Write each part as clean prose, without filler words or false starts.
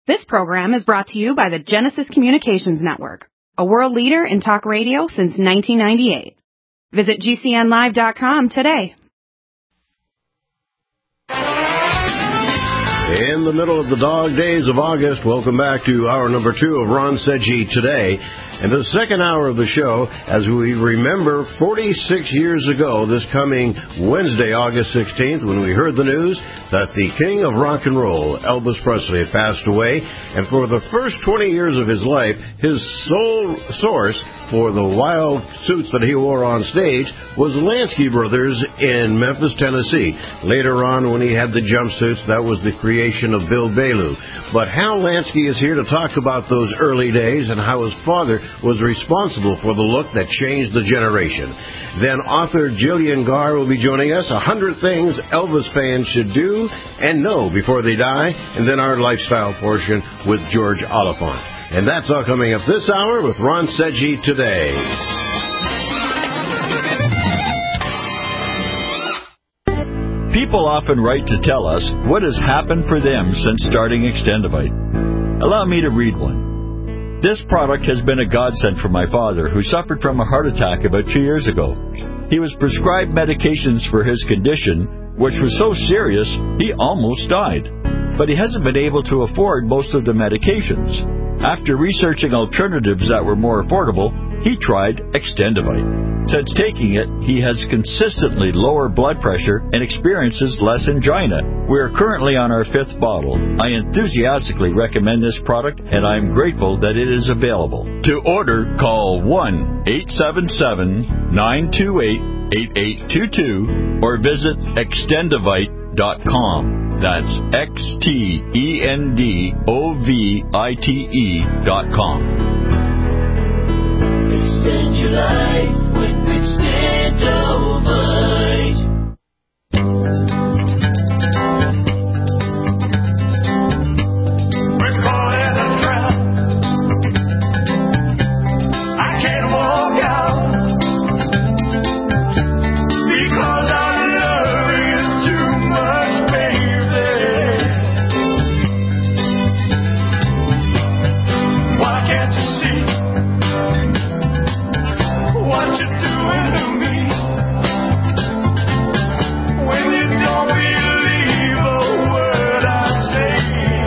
This program is brought to you by the Genesis Communications Network, a world leader in talk radio since 1998. Visit GCNlive.com today. In the middle of the dog days of August, welcome back to hour number 2 of Ron Sedgy Today. And the second hour of the show, as we remember 46 years ago, this coming Wednesday, August 16th, when we heard the news that the king of rock and roll, Elvis Presley, had passed away. And for the first 20 years of his life, his sole source for the wild suits that he wore on stage was Lansky Brothers in Memphis, Tennessee. Later on, when he had the jumpsuits, that was the creation of Bill Bailew. But Hal Lansky is here to talk about those early days and how his father was responsible for the look that changed the generation. Then author Jillian Garr will be joining us. 100 things Elvis fans should do and know before they die. And then our lifestyle portion with George Oliphant. And that's all coming up this hour with Ron Sedgy Today. People often write to tell us what has happened for them since starting Extendivite. Allow me to read one. This product has been a godsend for my father, who suffered from a heart attack about 2 years ago. He was prescribed medications for his condition, which was so serious he almost died. But he hasn't been able to afford most of the medications. After researching alternatives that were more affordable, he tried Extendivite. Since taking it, he has consistently lower blood pressure and experiences less angina. We are currently on our 5th bottle. I enthusiastically recommend this product, and I am grateful that it is available. To order, call 1-877-928-8822 or visit Extendivite.com. That's Extendovite.com. Extend your life with Extendovite. We're caught in a trap. I can't walk out because I love you too much, baby. Why can't you see what you're doing to me? When you don't believe a word I say.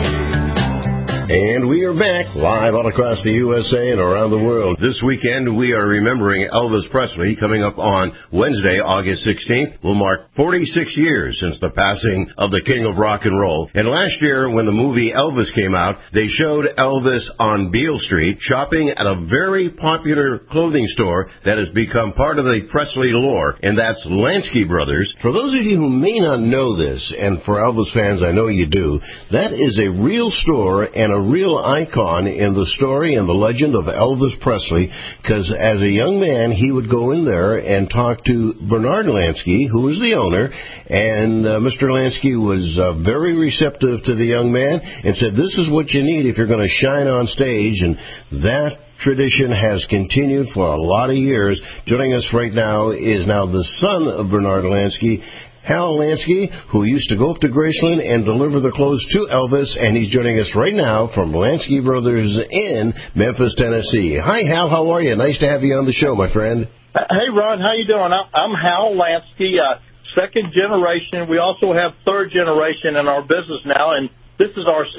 And we are back live all across the USA and around the world. This weekend, we are remembering Elvis Presley. Coming up on Wednesday, August 16th, will mark 46 years since the passing of the king of rock and roll. And last year, when the movie Elvis came out, they showed Elvis on Beale Street shopping at a very popular clothing store that has become part of the Presley lore, and that's Lansky Brothers. For those of you who may not know this, and for Elvis fans, I know you do, that is a real store and a real icon in the story and the legend of Elvis Presley, because as a young man, he would go in there and talk to Bernard Lansky, who was the owner, and Mr. Lansky was very receptive to the young man and said, this is what you need if you're going to shine on stage, and that tradition has continued for a lot of years. Joining us right now is now the son of Bernard Lansky, Hal Lansky, who used to go up to Graceland and deliver the clothes to Elvis, and he's joining us right now from Lansky Brothers in Memphis, Tennessee. Hi, Hal. How are you? Nice to have you on the show, my friend. Hey, Ron. How you doing? I'm Hal Lansky, second generation. We also have third generation in our business now, and this is our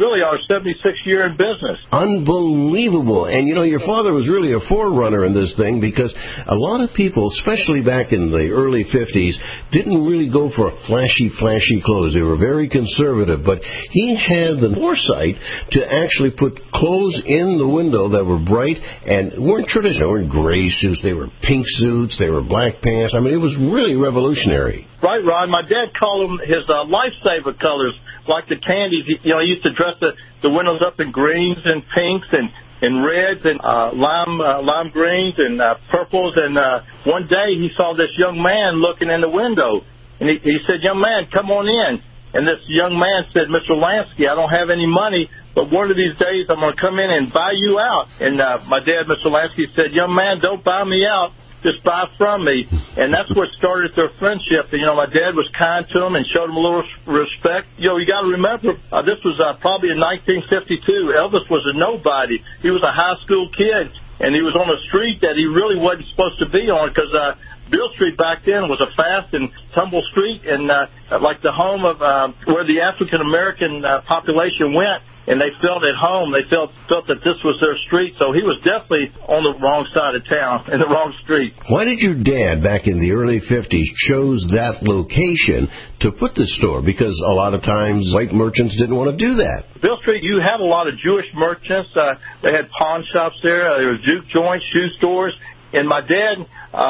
76th year in business. Unbelievable. And, you know, your father was really a forerunner in this thing because a lot of people, especially back in the early 50s, didn't really go for flashy clothes. They were very conservative. But he had the foresight to actually put clothes in the window that were bright and weren't traditional. They weren't gray suits. They were pink suits. They were black pants. I mean, it was really revolutionary. Right, Ron. My dad called them his lifesaver colors, like the candies. He used to dress the windows up in greens and pinks and reds and lime greens and purples. And one day he saw this young man looking in the window, and he said, "Young man, come on in." And this young man said, "Mr. Lansky, I don't have any money, but one of these days I'm going to come in and buy you out." And my dad, Mr. Lansky, said, "Young man, don't buy me out. just buy from me. And that's what started their friendship. And, my dad was kind to him and showed him a little respect. You got to remember, this was probably in 1952. Elvis was a nobody. He was a high school kid, and he was on a street that he really wasn't supposed to be on because Beale Street back then was a fast and tumble street, and like the home of where the African-American population went. And they felt at home. They felt that this was their street. So he was definitely on the wrong side of town, in the wrong street. Why did your dad, back in the early 50s, chose that location to put the store? Because a lot of times white merchants didn't want to do that. Beale Street, you had a lot of Jewish merchants. They had pawn shops there. There were juke joints, shoe stores. And my dad,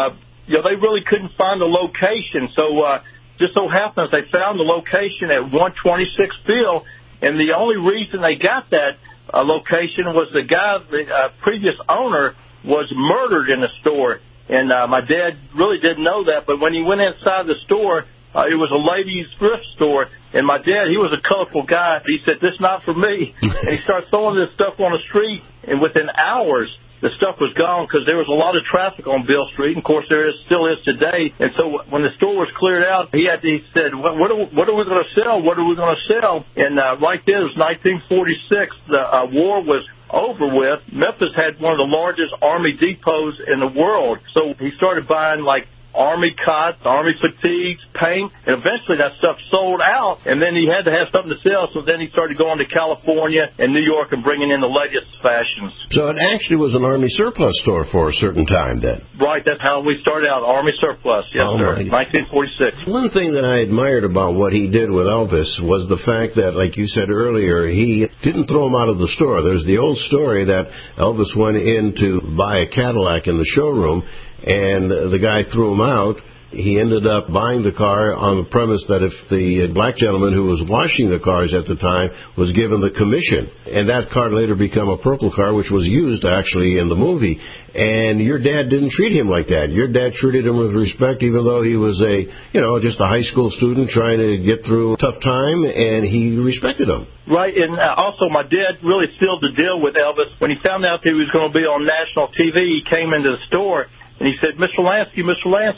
they really couldn't find a location. So just so happens they found the location at 126 Beale. And the only reason they got that location was the guy, the previous owner, was murdered in the store. And my dad really didn't know that. But when he went inside the store, it was a ladies' thrift store. And my dad, he was a colorful guy. He said, "This is not for me." And he started throwing this stuff on the street. And within hours, the stuff was gone because there was a lot of traffic on Beale Street. And, of course, still is today. And so when the store was cleared out, he said, what are we going to sell? What are we going to sell? And right there, it was 1946. The war was over with. Memphis had one of the largest Army depots in the world. So he started buying, like, Army cots, Army fatigues, paint, and eventually that stuff sold out, and then he had to have something to sell, so then he started going to California and New York and bringing in the latest fashions. So it actually was an Army surplus store for a certain time then? Right, that's how we started out, Army surplus, yes, sir, 1946. One thing that I admired about what he did with Elvis was the fact that, like you said earlier, he didn't throw him out of the store. There's the old story that Elvis went in to buy a Cadillac in the showroom, and the guy threw him out. He ended up buying the car on the premise that if the black gentleman who was washing the cars at the time was given the commission. And that car later became a purple car, which was used actually in the movie. And your dad didn't treat him like that. Your dad treated him with respect, even though he was just a high school student trying to get through a tough time, and he respected him. Right, and also my dad really sealed the deal with Elvis. When he found out that he was going to be on national TV, he came into the store. And he said, Mr. Lansky,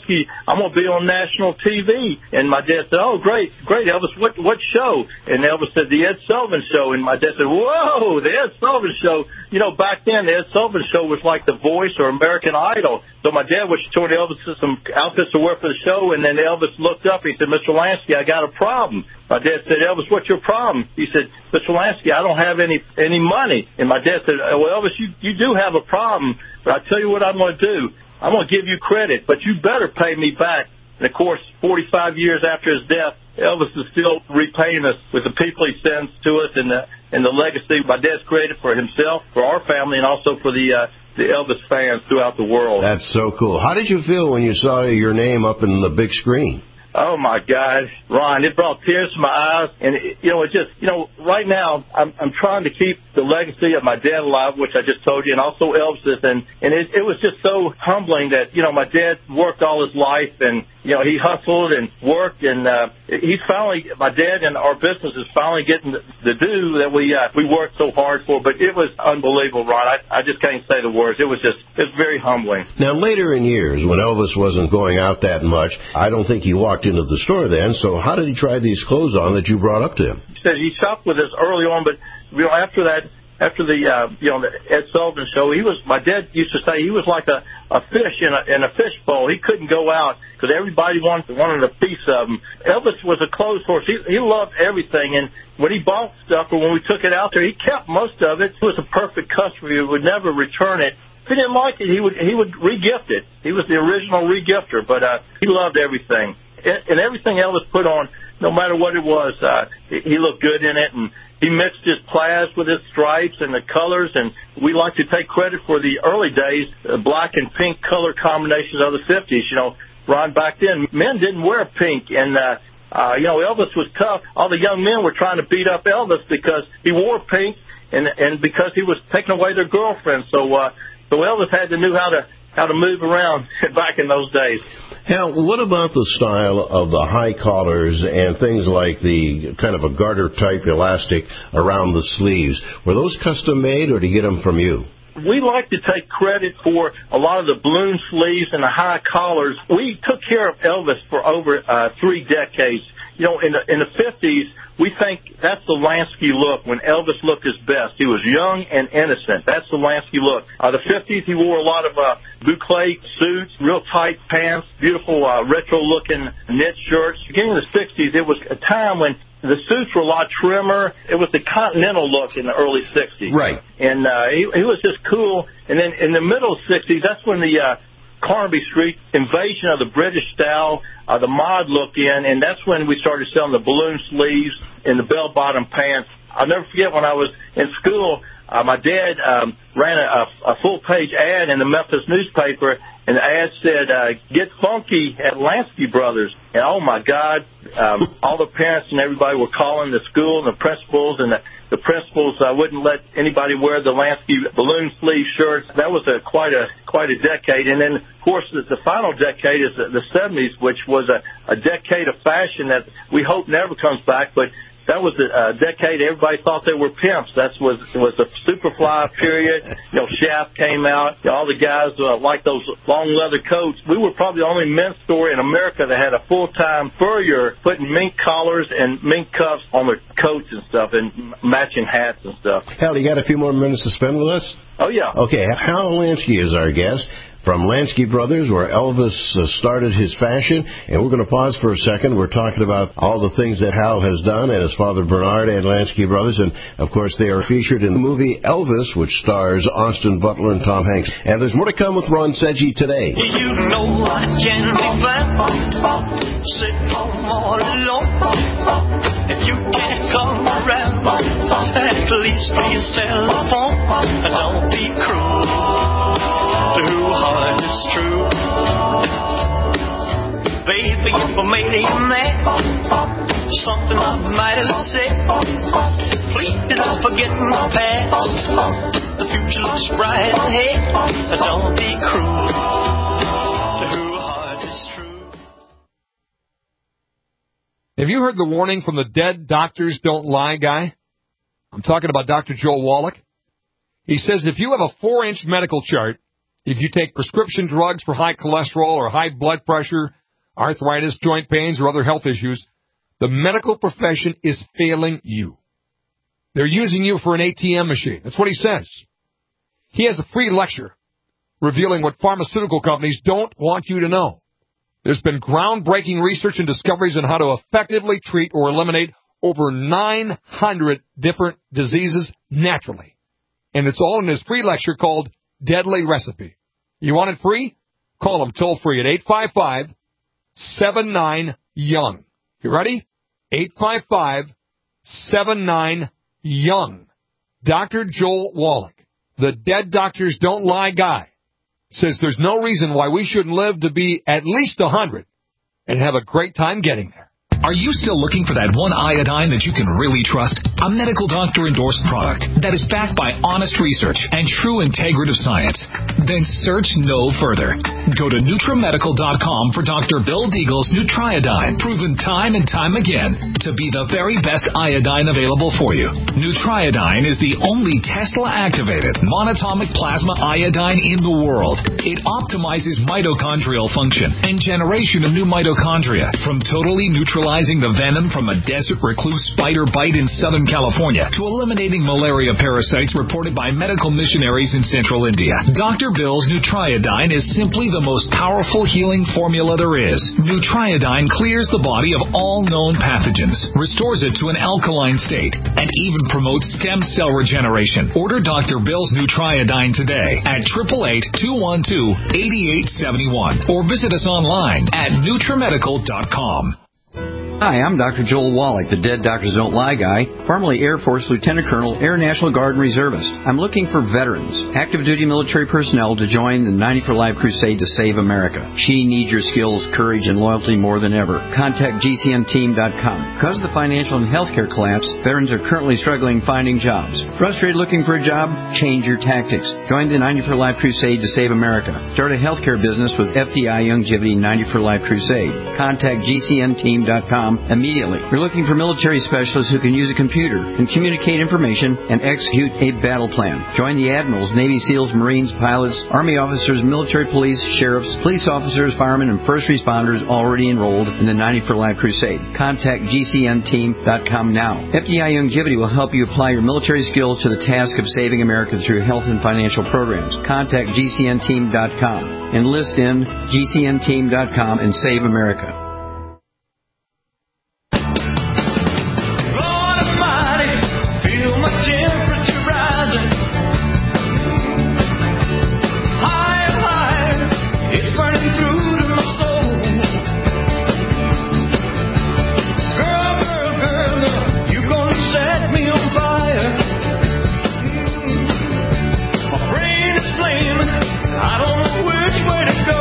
I'm going to be on national TV. And my dad said, "Oh, great, Elvis, what show?" And Elvis said, "The Ed Sullivan Show." And my dad said, "Whoa, the Ed Sullivan Show." Back then, the Ed Sullivan Show was like The Voice or American Idol. So my dad was showing Elvis some outfits to wear for the show, and then Elvis looked up and he said, "Mr. Lansky, I got a problem." My dad said, "Elvis, what's your problem?" He said, "Mr. Lansky, I don't have any money." And my dad said, "Well, Elvis, you do have a problem, but I tell you what I'm going to do. I'm going to give you credit, but you better pay me back." And, of course, 45 years after his death, Elvis is still repaying us with the people he sends to us and the legacy my dad's created for himself, for our family, and also for the Elvis fans throughout the world. That's so cool. How did you feel when you saw your name up in the big screen? Oh, my God, Ron, it brought tears to my eyes. And, right now I'm trying to keep the legacy of my dad alive, which I just told you, and also Elvis's. And it was just so humbling that, my dad worked all his life, and, he hustled and worked. And my dad and our business is finally getting the due that we worked so hard for. But it was unbelievable, Ron. I just can't say the words. It's very humbling. Now, later in years, when Elvis wasn't going out that much, I don't think he walked into the store then. So how did he try these clothes on that you brought up to him? He said he shopped with us early on, but after the Ed Sullivan Show, my dad used to say he was like a fish in a fish bowl. He couldn't go out because everybody wanted a piece of him. Elvis was a clothes horse. He loved everything, and when he bought stuff or when we took it out there, he kept most of it. He was a perfect customer. He would never return it. If he didn't like it, he would re-gift it. He was the original re-gifter, but he loved everything. And everything Elvis put on, no matter what it was, he looked good in it, and he mixed his plaids with his stripes and the colors, and we like to take credit for the early days, black and pink color combinations of the 50s. Ron, back then, men didn't wear pink, and Elvis was tough. All the young men were trying to beat up Elvis because he wore pink and because he was taking away their girlfriends. So Elvis had to know how to move around back in those days. Hal, what about the style of the high collars and things like the kind of a garter-type elastic around the sleeves? Were those custom-made, or did you get them from you? we like to take credit for a lot of the balloon sleeves and the high collars. We took care of Elvis for over 3 decades. You know, in the 50s, we think that's the Lansky look when Elvis looked his best. He was young and innocent. That's the Lansky look. The 50s, he wore a lot of boucle suits, real tight pants, beautiful retro-looking knit shirts. Beginning of the 60s, it was a time when the suits were a lot trimmer. It was the continental look in the early 60s. Right. And he was just cool. And then in the middle 60s, that's when the Carnaby Street invasion of the British style, the mod look in, and that's when we started selling the balloon sleeves and the bell-bottom pants. I'll never forget when I was in school, my dad ran a full-page ad in the Memphis newspaper, and the ad said, "Get funky at Lansky Brothers." And, oh, my God, all the parents and everybody were calling the school and the principals, and the principals wouldn't let anybody wear the Lansky balloon sleeve shirts. That was quite a decade. And then, of course, the final decade is the 70s, which was a decade of fashion that we hope never comes back, but that was a decade everybody thought they were pimps. That was the Superfly period. You know, Shaft came out. You know, all the guys liked those long leather coats. We were probably the only men's store in America that had a full-time furrier putting mink collars and mink cuffs on their coats and stuff, and matching hats and stuff. Hal, you got a few more minutes to spend with us? Oh, yeah. Okay, Hal Lansky is our guest from Lansky Brothers, where Elvis started his fashion. And we're going to pause for a second. We're talking about all the things that Hal has done, and his father Bernard and Lansky Brothers. And, of course, they are featured in the movie Elvis, which stars Austin Butler and Tom Hanks. And there's more to come with Ron Sedgy today. You know I can be found sitting home all alone. If you can't come around, at least please telephone. Don't be cruel. Too hard is true. Baby, if I made you mad, something I might have said, please don't forget my past. The future looks bright ahead. Don't be cruel. Too hard is true. Have you heard the warning from the Dead Doctors Don't Lie guy? I'm talking about Dr. Joel Wallach. He says if you have a 4-inch medical chart, if you take prescription drugs for high cholesterol or high blood pressure, arthritis, joint pains, or other health issues, the medical profession is failing you. They're using you for an ATM machine. That's what he says. He has a free lecture revealing what pharmaceutical companies don't want you to know. There's been groundbreaking research and discoveries on how to effectively treat or eliminate over 900 different diseases naturally. And it's all in his free lecture called Deadly Recipe. You want it free? Call him toll free at 855-79-YOUNG. You ready? 855-79-YOUNG. Dr. Joel Wallach, the Dead Doctors Don't Lie guy, says there's no reason why we shouldn't live to be at least 100 and have a great time getting there. Are you still looking for that one iodine that you can really trust? A medical doctor-endorsed product that is backed by honest research and true integrative science? Then search no further. Go to NutriMedical.com for Dr. Bill Deagle's Nutriodine, proven time and time again to be the very best iodine available for you. Nutriodine is the only Tesla-activated monatomic plasma iodine in the world. It optimizes mitochondrial function and generation of new mitochondria, from totally neutralizing the venom from a desert recluse spider bite in Southern California to eliminating malaria parasites reported by medical missionaries in central India. Dr. Bill's Nutriodine is simply the most powerful healing formula there is. Nutriodine clears the body of all known pathogens, restores it to an alkaline state, and even promotes stem cell regeneration. Order Dr. Bill's Nutriodine today at 888-212-8871 or visit us online at NutriMedical.com. Hi, I'm Dr. Joel Wallach, the Dead Doctors Don't Lie guy, formerly Air Force Lieutenant Colonel, Air National Guard and Reservist. I'm looking for veterans, active duty military personnel to join the 90 for Life crusade to save America. She needs your skills, courage, and loyalty more than ever. Contact GCNteam.com. Because of the financial and healthcare collapse, veterans are currently struggling finding jobs. Frustrated looking for a job? Change your tactics. Join the 90 for Life crusade to save America. Start a healthcare business with FDI Longevity 90 for Life crusade. Contact GCNteam.com. militaryspecialist.com immediately. You're looking for military specialists who can use a computer, can communicate information, and execute a battle plan. Join the Admirals, Navy SEALs, Marines, pilots, Army officers, military police, sheriffs, police officers, firemen, and first responders already enrolled in the 90 for Life Crusade. Contact GCNteam.com now. FDI Longevity will help you apply your military skills to the task of saving America through health and financial programs. Contact GCNteam.com. Enlist in GCNteam.com and save America. Lord Almighty, feel my temperature rising. Higher, higher, it's burning through to my soul. Girl, you're gonna set me on fire. My brain is flaming, I don't know which way to go.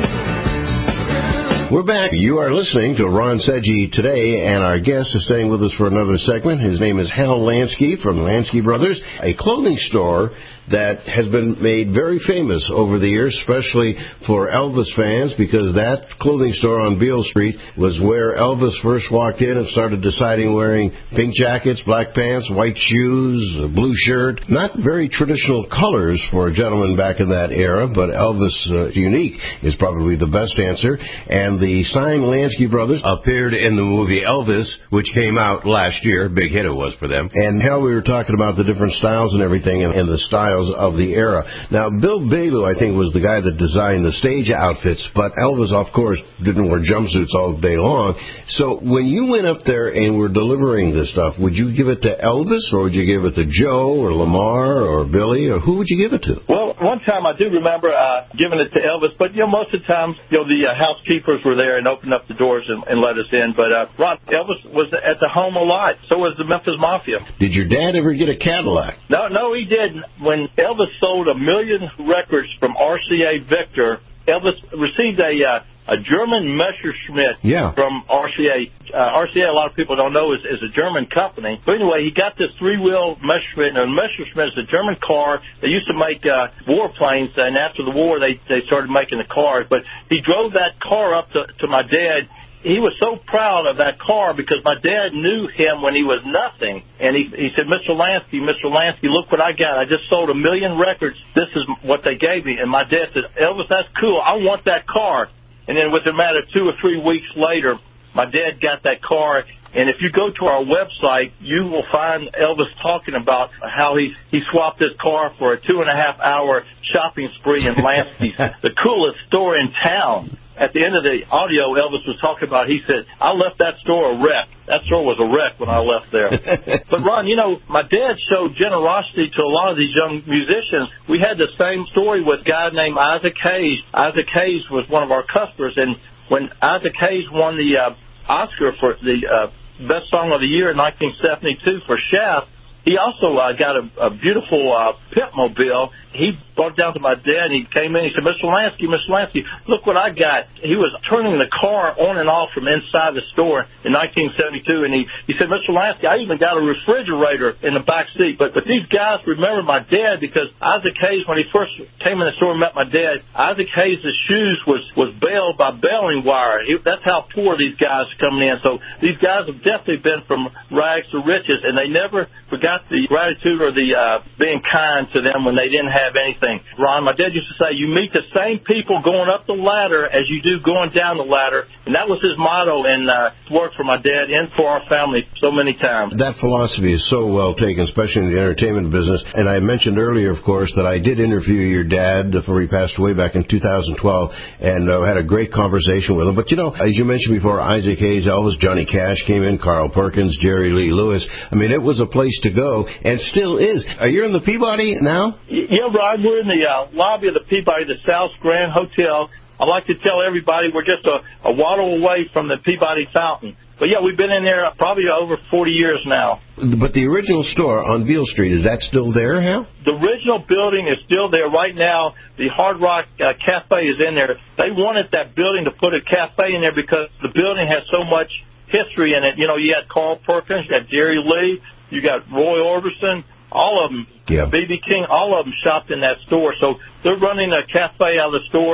We're back. You are listening to Ron Seggi today, and our guest is staying with us for another segment. His name is Hal Lansky from Lansky Brothers, a clothing store that has been made very famous over the years, especially for Elvis fans, because that clothing store on Beale Street was where Elvis first walked in and started deciding wearing pink jackets, black pants, white shoes, a blue shirt. Not very traditional colors for a gentleman back in that era, but Elvis unique is probably the best answer. And the signed Lansky Brothers appeared in the movie Elvis, which came out last year. Big hit it was for them. And how we were talking about the different styles and everything and the styles of the era. Now, Bill Bailu, I think, was the guy that designed the stage outfits, but Elvis, of course, didn't wear jumpsuits all day long. So when you went up there and were delivering this stuff, would you give it to Elvis, or would you give it to Joe or Lamar or Billy, or who would you give it to? Well, one time I do remember giving it to Elvis, but, most of the times, the housekeepers were there and opened up the doors and let us in. But, Ron, Elvis was at the home a lot. So was the Memphis Mafia. Did your dad ever get a Cadillac? No, he didn't. When Elvis sold 1 million records from RCA Victor, Elvis received a German Messerschmitt from RCA. RCA, a lot of people don't know, is a German company. But anyway, he got this 3-wheel Messerschmitt, and Messerschmitt is a German car. They used to make warplanes, and after the war, they started making the cars. But he drove that car up to my dad. He was so proud of that car because my dad knew him when he was nothing. And he said, Mr. Lansky, look what I got. I just sold 1 million records. This is what they gave me. And my dad said, Elvis, that's cool. I want that car. And then within a matter of 2 or 3 weeks later, my dad got that car. And if you go to our website, you will find Elvis talking about how he swapped his car for a 2.5-hour shopping spree in Lansky's, the coolest store in town. At the end of the audio, Elvis was talking about, he said, I left that store a wreck. That store was a wreck when I left there. But, Ron, my dad showed generosity to a lot of these young musicians. We had the same story with a guy named Isaac Hayes. Isaac Hayes was one of our customers, and when Isaac Hayes won the Oscar for the Best Song of the Year in 1972 for Shaft, he also got a beautiful Pitmobile. He brought it down to my dad, and he came in. He said, Mr. Lansky, look what I got. He was turning the car on and off from inside the store in 1972, and he said, Mr. Lansky, I even got a refrigerator in the back seat. But these guys remember my dad because Isaac Hayes, when he first came in the store and met my dad, Isaac Hayes' shoes was bailed by baling wire. That's how poor these guys are coming in. So these guys have definitely been from rags to riches, and they never forgot the gratitude or the being kind to them when they didn't have anything. Ron, my dad used to say, you meet the same people going up the ladder as you do going down the ladder, and that was his motto, and it's worked for my dad and for our family so many times. That philosophy is so well taken, especially in the entertainment business, and I mentioned earlier, of course, that I did interview your dad before he passed away back in 2012, and had a great conversation with him. But, as you mentioned before, Isaac Hayes, Elvis, Johnny Cash came in, Carl Perkins, Jerry Lee Lewis. I mean, it was a place to go, and still is. Are you in the Peabody now? Yeah, Rod, we're in the lobby of the Peabody, the South Grand Hotel. I like to tell everybody we're just a waddle away from the Peabody Fountain. But, yeah, we've been in there probably over 40 years now. But the original store on Beale Street, is that still there, Hal? The original building is still there. Right now, the Hard Rock Cafe is in there. They wanted that building to put a cafe in there because the building has so much history in it. You had Carl Perkins, you got Jerry Lee, you got Roy Orbison, all of them, B.B. King, all of them shopped in that store. So they're running a cafe out of the store.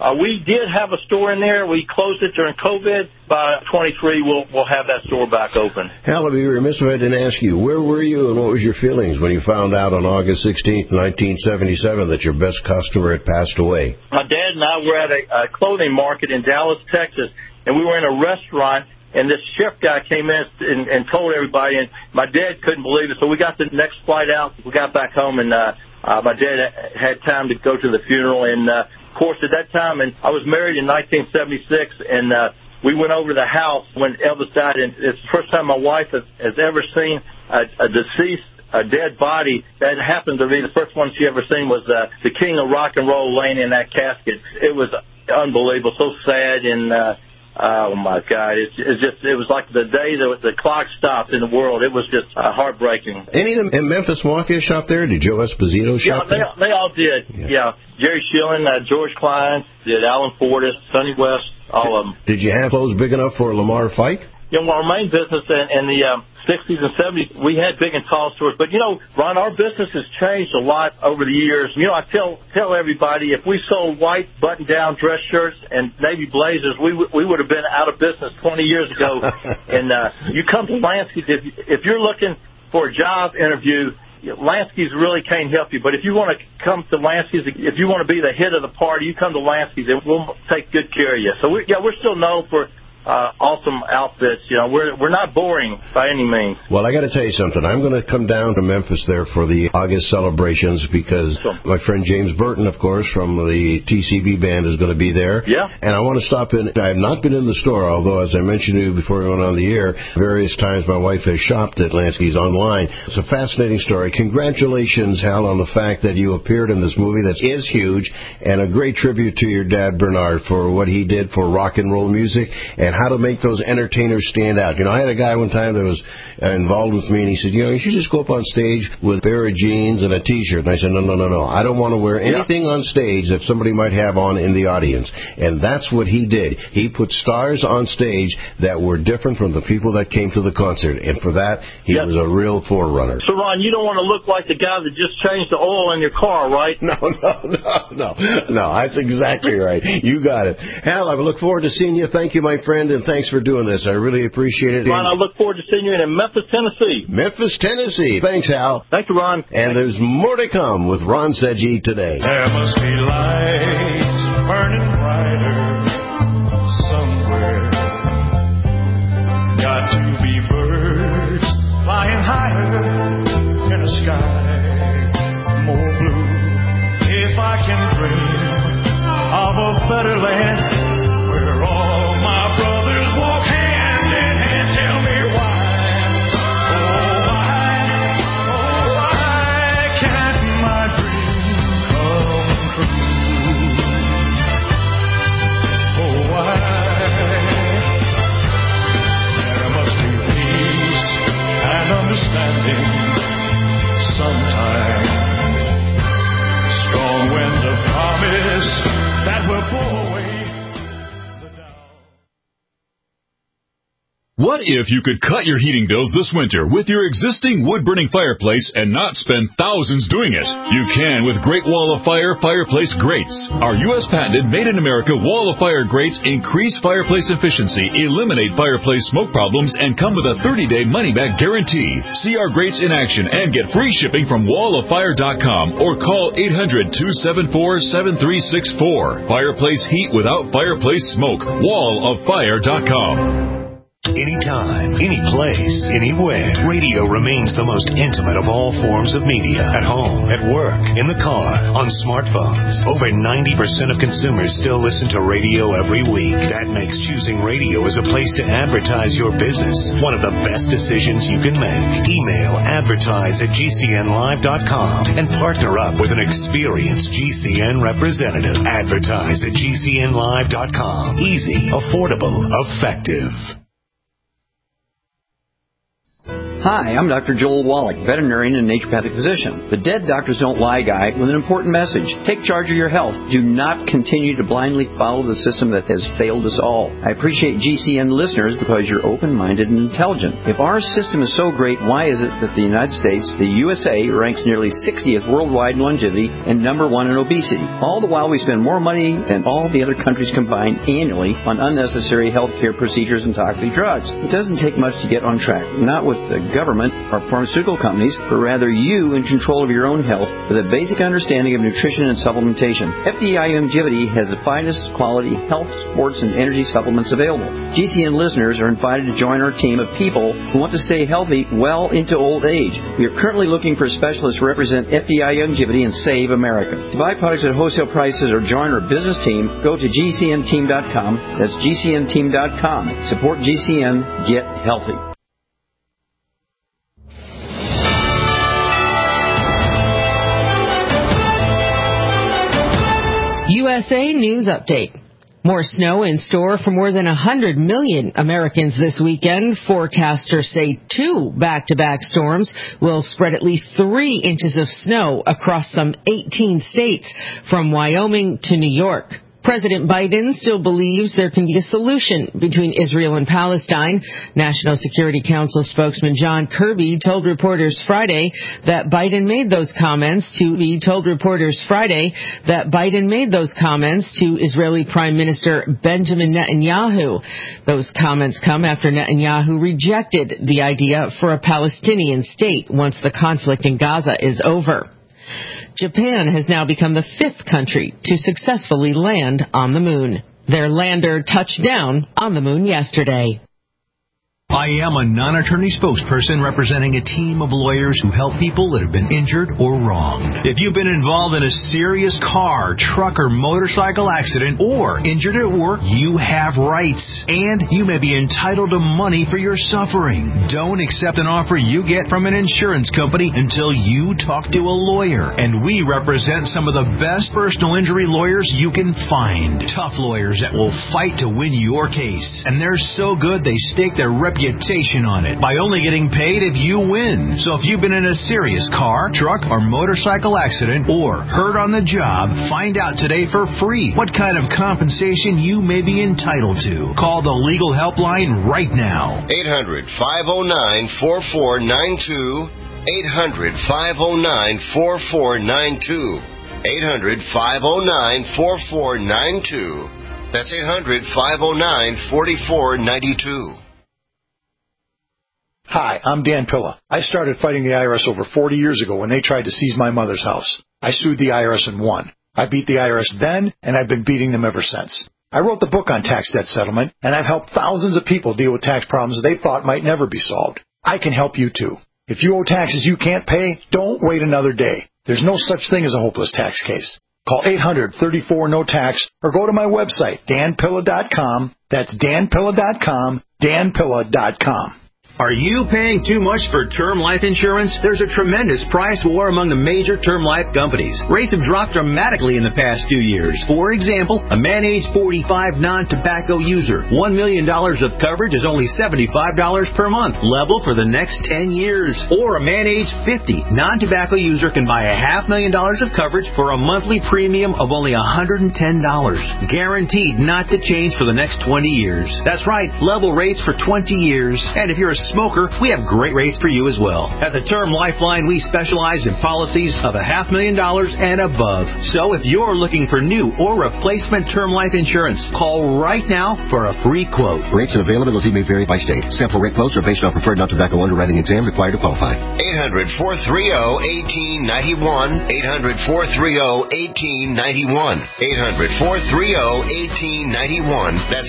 We did have a store in there. We closed it during COVID. By 23, we'll have that store back open. Hal, I'd be remiss if I didn't ask you, where were you and what was your feelings when you found out on August 16th, 1977, that your best customer had passed away? My dad and I were at a clothing market in Dallas, Texas, and we were in a restaurant, and this chef guy came in and told everybody, and my dad couldn't believe it. So we got the next flight out. We got back home, and my dad had time to go to the funeral. And, of course, at that time, and I was married in 1976, and we went over to the house when Elvis died, and it's the first time my wife has ever seen a deceased, a dead body. That happened to be the first one she ever seen was the king of rock and roll laying in that casket. It was unbelievable, so sad, and oh my God, it was like the day the clock stopped in the world. It was just heartbreaking. Any of them in Memphis Market shop there? Did Joe Esposito shop there? Yeah, they all did. Yeah. Jerry Schilling, George Klein, did Alan Fortas, Sonny West, all of them. Did you have clothes big enough for Lamar Fike? Our main business in the 60s and 70s, we had big and tall stores. But, Ron, our business has changed a lot over the years. I tell everybody, if we sold white button-down dress shirts and navy blazers, we would have been out of business 20 years ago. And you come to Lansky's, if you're looking for a job interview, Lansky's really can't help you. But if you want to come to Lansky's, if you want to be the hit of the party, you come to Lansky's, and we'll take good care of you. So, we're still known for awesome outfits. We're not boring by any means. Well, I got to tell you something. I'm going to come down to Memphis there for the August celebrations because my friend James Burton, of course, from the TCB band is going to be there. Yeah. And I want to stop in. I have not been in the store, although, as I mentioned to you before we went on the air, various times my wife has shopped at Lansky's online. It's a fascinating story. Congratulations, Hal, on the fact that you appeared in this movie that is huge, and a great tribute to your dad, Bernard, for what he did for rock and roll music and how to make those entertainers stand out. I had a guy one time that was involved with me, and he said, you should just go up on stage with a pair of jeans and a T-shirt. And I said, no. I don't want to wear anything on stage that somebody might have on in the audience. And that's what he did. He put stars on stage that were different from the people that came to the concert. And for that, he was a real forerunner. So, Ron, you don't want to look like the guy that just changed the oil in your car, right? No. That's exactly right. You got it. Hal, I look forward to seeing you. Thank you, my friend. And thanks for doing this. I really appreciate it. Ron, I look forward to seeing you in Memphis, Tennessee. Memphis, Tennessee. Thanks, Hal. Thank you, Ron. And there's more to come with Ron Seggi today. There must be lights burning brighter somewhere. Got to be birds flying higher in a sky more blue. If I can dream of a better land where all my brothers walk hand in hand, tell me why. Oh, why can't my dream come true? Oh, why? There must be peace and understanding sometime. Strong winds of promise that will blow away. What if you could cut your heating bills this winter with your existing wood-burning fireplace and not spend thousands doing it? You can with Great Wall of Fire fireplace grates. Our U.S.-patented, made-in-America Wall of Fire grates increase fireplace efficiency, eliminate fireplace smoke problems, and come with a 30-day money-back guarantee. See our grates in action and get free shipping from walloffire.com or call 800-274-7364. Fireplace heat without fireplace smoke. walloffire.com. Anytime, any place, anywhere. Radio remains the most intimate of all forms of media. At home, at work, in the car, on smartphones. Over 90% of consumers still listen to radio every week. That makes choosing radio as a place to advertise your business one of the best decisions you can make. Email advertise@gcnlive.com and partner up with an experienced GCN representative. Advertise@gcnlive.com. Easy, affordable, effective. Hi, I'm Dr. Joel Wallach, veterinarian and naturopathic physician. The Dead Doctors Don't Lie guy with an important message. Take charge of your health. Do not continue to blindly follow the system that has failed us all. I appreciate GCN listeners because you're open-minded and intelligent. If our system is so great, why is it that the United States, the USA, ranks nearly 60th worldwide in longevity and number 1 in obesity? All the while we spend more money than all the other countries combined annually on unnecessary health care procedures and toxic drugs. It doesn't take much to get on track. Not with the government or pharmaceutical companies, but rather you in control of your own health with a basic understanding of nutrition and supplementation. FDI Longevity has the finest quality health, sports, and energy supplements available. GCN listeners are invited to join our team of people who want to stay healthy well into old age. We are currently looking for specialists to represent FDI Longevity and Save America. To buy products at wholesale prices or join our business team, go to GCNteam.com. That's GCNteam.com. Support GCN. Get healthy. USA News Update. More snow in store for more than 100 million Americans this weekend. Forecasters say 2 back-to-back storms will spread at least 3 inches of snow across some 18 states, from Wyoming to New York. President Biden still believes there can be a solution between Israel and Palestine. National Security Council spokesman John Kirby told reporters Friday that Biden made those comments to Israeli Prime Minister Benjamin Netanyahu. Those comments come after Netanyahu rejected the idea for a Palestinian state once the conflict in Gaza is over. Japan has now become the 5th country to successfully land on the moon. Their lander touched down on the moon yesterday. I am a non-attorney spokesperson representing a team of lawyers who help people that have been injured or wronged. If you've been involved in a serious car, truck, or motorcycle accident or injured at work, you have rights, and you may be entitled to money for your suffering. Don't accept an offer you get from an insurance company until you talk to a lawyer, and we represent some of the best personal injury lawyers you can find. Tough lawyers that will fight to win your case, and they're so good they stake their reputation on it by only getting paid if you win. So if you've been in a serious car, truck, or motorcycle accident or hurt on the job, find out today for free what kind of compensation you may be entitled to. Call the legal helpline right now. 800-509-4492. 800-509-4492. 800-509-4492. That's 800-509-4492. Hi, I'm Dan Pilla. I started fighting the IRS over 40 years ago when they tried to seize my mother's house. I sued the IRS and won. I beat the IRS then, and I've been beating them ever since. I wrote the book on tax debt settlement, and I've helped thousands of people deal with tax problems they thought might never be solved. I can help you too. If you owe taxes you can't pay, don't wait another day. There's no such thing as a hopeless tax case. Call 800-34-NO-TAX or go to my website, danpilla.com. That's danpilla.com, danpilla.com. Are you paying too much for term life insurance? There's a tremendous price war among the major term life companies. Rates have dropped dramatically in the past 2 years. For example, a man age 45 non-tobacco user, $1 million of coverage is only $75 per month, level for the next 10 years. Or a man age 50 non-tobacco user can buy $500,000 of coverage for a monthly premium of only $110, guaranteed not to change for the next 20 years. That's right, level rates for 20 years. And if you're a smoker, we have great rates for you as well. At the Term Lifeline, we specialize in policies of $500,000 and above. So if you're looking for new or replacement term life insurance, call right now for a free quote. Rates and availability may vary by state. Sample rate quotes are based on preferred non-tobacco underwriting exam required to qualify. 800-430-1891. 800-430-1891. 800-430-1891. That's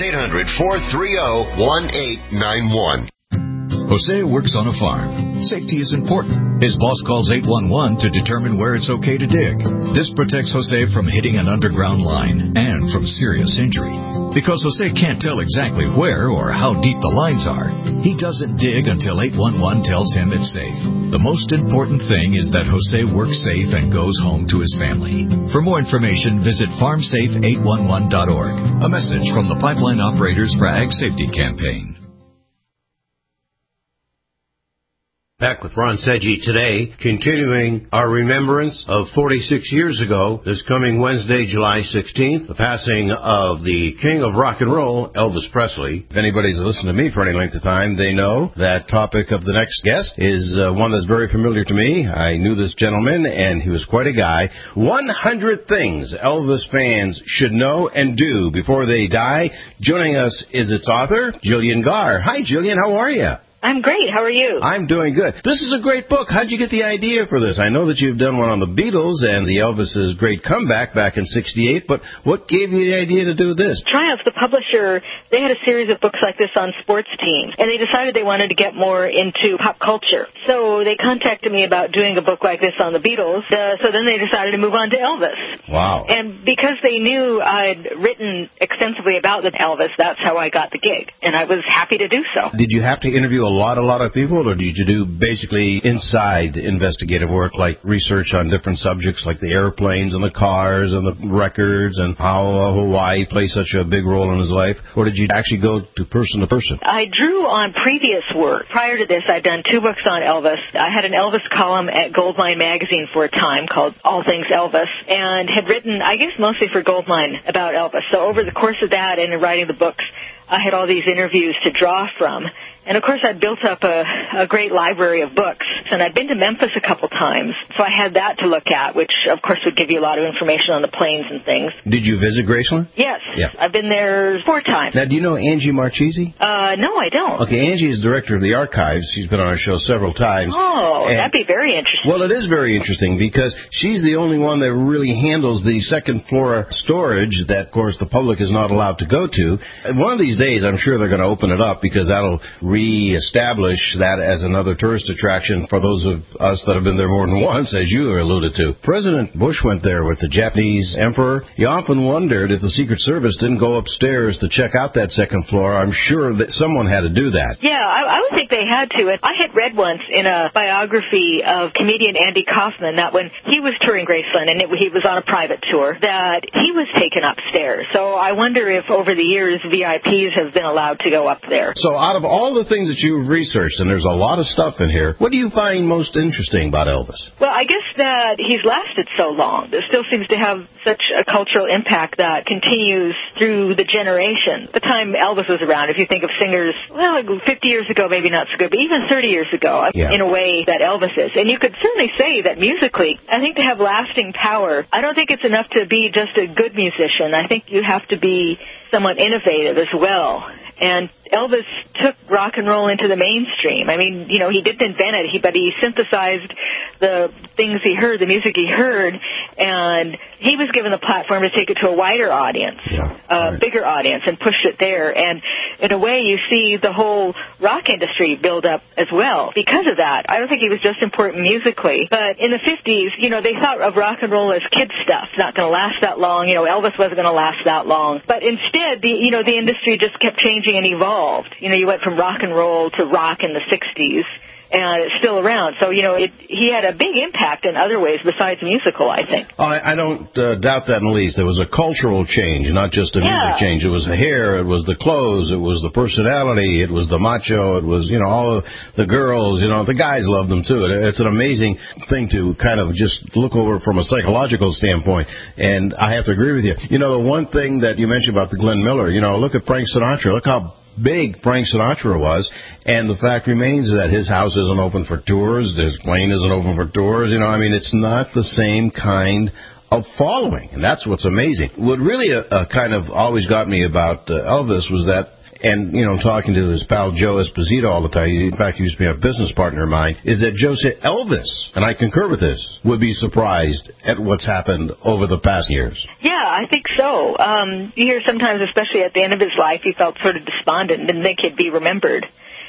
800-430-1891. Jose works on a farm. Safety is important. His boss calls 811 to determine where it's okay to dig. This protects Jose from hitting an underground line and from serious injury. Because Jose can't tell exactly where or how deep the lines are, he doesn't dig until 811 tells him it's safe. The most important thing is that Jose works safe and goes home to his family. For more information, visit farmsafe811.org. A message from the Pipeline Operators for Ag Safety Campaign. Back with Ron Seggi today, continuing our remembrance of 46 years ago, this coming Wednesday, July 16th, the passing of the king of rock and roll, Elvis Presley. If anybody's listened to me for any length of time, they know that topic of the next guest is one that's very familiar to me. I knew this gentleman, and he was quite a guy. 100 things Elvis fans should know and do before they die. Joining us is its author, Jillian Garr. Hi, Jillian. How are you? I'm great. How are you? I'm doing good. This is a great book. How'd you get the idea for this? I know that you've done one on the Beatles and the Elvis's great comeback back in '68, but what gave you the idea to do this? Triumph, the publisher, they had a series of books like this on sports teams, and they decided they wanted to get more into pop culture. So they contacted me about doing a book like this on the Beatles, so then they decided to move on to Elvis. Wow. And because they knew I'd written extensively about the Elvis, that's how I got the gig, and I was happy to do so. Did you have to interview a lot of people, or did you do basically inside investigative work, like research on different subjects like the airplanes and the cars and the records and how Hawaii plays such a big role in his life? Or did you actually go to person? I drew on previous work. Prior to this, I'd done 2 books on Elvis. I had an Elvis column at Goldmine magazine for a time called All Things Elvis, and had written, I guess, mostly for Goldmine about Elvis. So over the course of that and in writing the books, I had all these interviews to draw from. And, of course, I'd built up a great library of books. And I'd been to Memphis a couple times, so I had that to look at, which, of course, would give you a lot of information on the planes and things. Did you visit Graceland? Yes. Yeah. I've been there 4 times. Now, do you know Angie Marchese? No, I don't. Okay, Angie is director of the archives. She's been on our show several times. Oh, that'd be very interesting. Well, it is very interesting because she's the only one that really handles the second floor storage that, of course, the public is not allowed to go to. And one of these days, I'm sure they're going to open it up because that'll reestablish that as another tourist attraction for those of us that have been there more than once, as you alluded to. President Bush went there with the Japanese emperor. He often wondered if the Secret Service didn't go upstairs to check out that second floor. I'm sure that someone had to do that. Yeah, I would think they had to. I had read once in a biography of comedian Andy Kaufman that when he was touring Graceland, and he was on a private tour, that he was taken upstairs. So I wonder if over the years VIPs have been allowed to go up there. So out of all the things that you've researched, and there's a lot of stuff in here, what do you find most interesting about Elvis? Well, I guess that he's lasted so long. It still seems to have such a cultural impact that continues through the generation. The time Elvis was around, if you think of singers, well, 50 years ago, maybe not so good, but even 30 years ago, in a way that Elvis is. And you could certainly say that musically, I think to have lasting power, I don't think it's enough to be just a good musician. I think you have to be somewhat innovative as well. And Elvis took rock and roll into the mainstream. I mean, you know, he didn't invent it, but he synthesized the things he heard, the music he heard, and he was given the platform to take it to a wider audience, bigger audience, and push it there. And in a way, you see the whole rock industry build up as well because of that. I don't think he was just important musically, but in the 50s, you know, they thought of rock and roll as kid stuff, not going to last that long. You know, Elvis wasn't going to last that long. But instead, the industry just kept changing and evolved. You know, you went from rock and roll to rock in the 60s. And it's still around. So, you know, he had a big impact in other ways besides musical, I think. I don't doubt that in the least. There was a cultural change, not just a music change. It was the hair, it was the clothes, it was the personality, it was the macho, it was, you know, all of the girls, you know, the guys loved them too. It's an amazing thing to kind of just look over from a psychological standpoint. And I have to agree with you. You know, the one thing that you mentioned about the Glenn Miller, you know, look at Frank Sinatra. Look how big Frank Sinatra was, and the fact remains that his house isn't open for tours, his plane isn't open for tours, you know, I mean, it's not the same kind of following, and that's what's amazing. What really kind of always got me about Elvis was that, and, you know, talking to his pal Joe Esposito all the time, in fact, he used to be a business partner of mine, is that Joe said Elvis, and I concur with this, would be surprised at what's happened over the past years. Yeah, I think so. You hear sometimes, especially at the end of his life, he felt sort of despondent, didn't think he'd be remembered.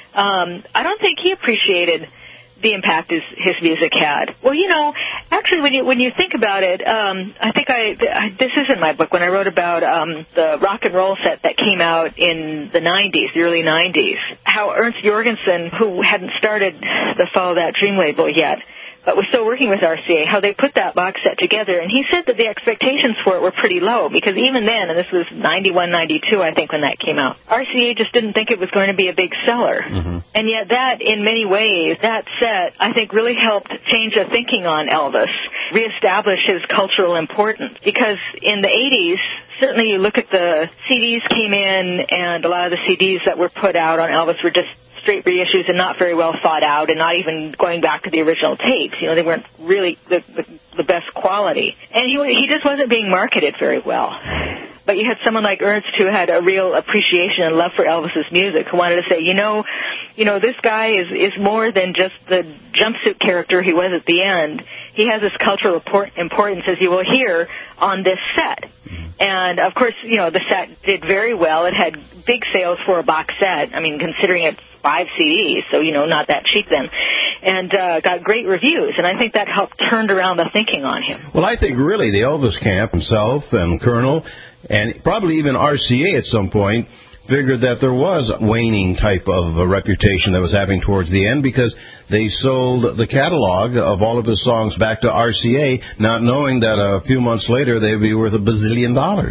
I don't think he appreciated the impact his music had. Well, you know, actually, when you think about it, I think this is in my book when I wrote about the rock and roll set that came out in the 90s, the early 90s, how Ernst Jorgensen, who hadn't started the Follow That Dream label yet, but was still working with RCA, how they put that box set together. And he said that the expectations for it were pretty low, because even then, and this was 91, 92, I think, when that came out, RCA just didn't think it was going to be a big seller. Mm-hmm. And yet that, in many ways, that set, I think, really helped change the thinking on Elvis, reestablish his cultural importance. Because in the 80s, certainly you look at the CDs came in, and a lot of the CDs that were put out on Elvis were just straight reissues and not very well thought out, and not even going back to the original tapes. You know, they weren't really the best quality. And he just wasn't being marketed very well. But you had someone like Ernst who had a real appreciation and love for Elvis's music, who wanted to say, you know, this guy is more than just the jumpsuit character he was at the end. He has this cultural importance, as you will hear, on this set. And, of course, you know, the set did very well. It had big sales for a box set. I mean, considering it's 5 CDs, so, you know, not that cheap then. And got great reviews. And I think that helped turn around the thinking on him. Well, I think really the Elvis camp himself and Colonel, and probably even RCA at some point, figured that there was a waning type of a reputation that was happening towards the end, because they sold the catalog of all of his songs back to RCA, not knowing that a few months later they would be worth $1 bazillion.